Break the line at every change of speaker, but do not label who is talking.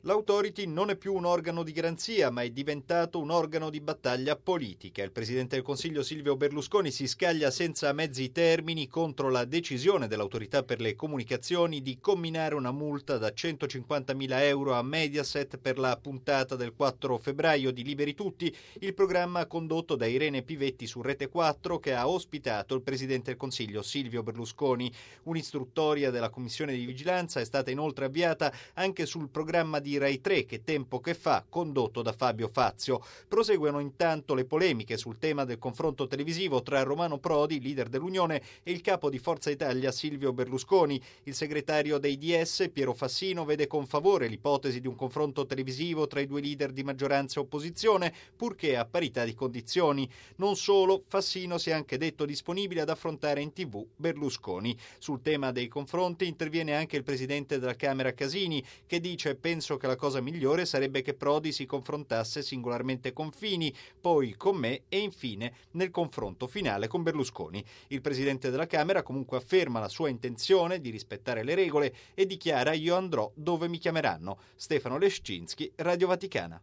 L'Authority non è più un organo di garanzia, ma è diventato un organo di battaglia politica. Il Presidente del Consiglio Silvio Berlusconi si scaglia senza mezzi termini contro la decisione dell'Autorità per le Comunicazioni di comminare una multa da 150.000 euro a Mediaset per la puntata del 4 febbraio di Liberi Tutti, il programma condotto da Irene Pivetti su Rete 4 che ha ospitato il Presidente del Consiglio Silvio Berlusconi. Un'istruttoria della Commissione di Vigilanza è stata inoltre avviata anche sul programma di Rai 3 che tempo che fa, condotto da Fabio Fazio. Proseguono intanto le polemiche sul tema del confronto televisivo tra Romano Prodi, leader dell'Unione, e il capo di Forza Italia Silvio Berlusconi. Il segretario dei DS, Piero Fassino, vede con favore l'ipotesi di un confronto televisivo tra i due leader di maggioranza e opposizione, purché a parità di condizioni. Non solo, Fassino si è anche detto disponibile ad affrontare in TV Berlusconi. Sul tema dei confronti interviene anche il presidente della Camera Casini, che dice: penso che la cosa migliore sarebbe che Prodi si confrontasse singolarmente con Fini, poi con me e infine nel confronto finale con Berlusconi. Il presidente della Camera comunque afferma la sua intenzione di rispettare le regole e dichiara: io andrò dove mi chiameranno. Stefano Leszczynski, Radio Vaticana.